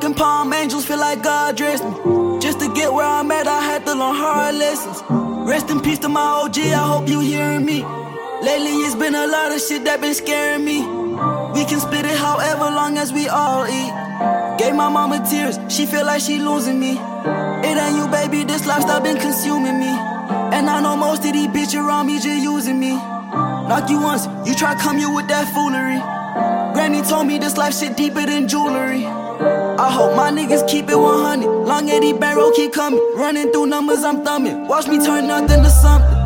Them palm angels feel like God dressed me. Just to get where I'm at, I had to learn hard lessons. Rest in peace to my OG, I hope you hearing me. Lately it's been a lot of shit that been scaring me. We can split it however long as we all eat. Gave my mama tears, she feel like she losing me. It ain't you, baby, this lifestyle been consuming me. And I know most of these bitches around me just using me. Knock you once, you try come here with that foolery. Granny told me this life shit deeper than jewelry. I hope my niggas keep it 100. Long as these barrel keep coming. Running through numbers, I'm thumbing. Watch me turn nothing to something.